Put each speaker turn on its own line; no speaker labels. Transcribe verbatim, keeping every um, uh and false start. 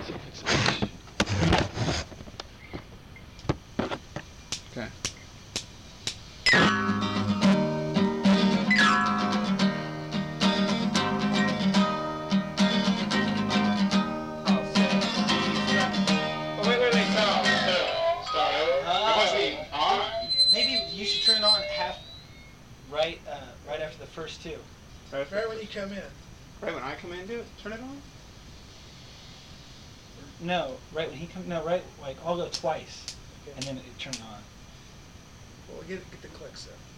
Okay.
Oh, wait, wait, wait, stop. Stop. Start over. It must be on.
Maybe you should turn it on half, right, uh, right after the first two.
Right,
Right when you come in.
right when I come in, do it. Turn it on.
No, right when he comes. No, right. Like I'll go twice,
Okay.
and then it turn on.
Well, get get the clicks in.